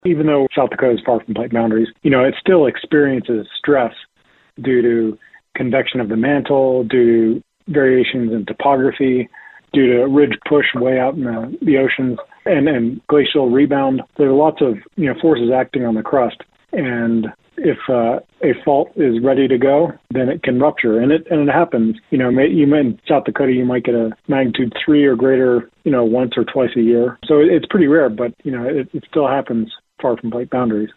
Even though South Dakota is far from plate boundaries, it still experiences stress due to convection of the mantle, due to variations in topography, due to ridge push way out in the oceans, and glacial rebound. There are lots of forces acting on the crust, and if a fault is ready to go, then it can rupture, and it happens. You in South Dakota, you might get a magnitude 3 or greater, once or twice a year. So it's pretty rare, but it still happens far from plate boundaries.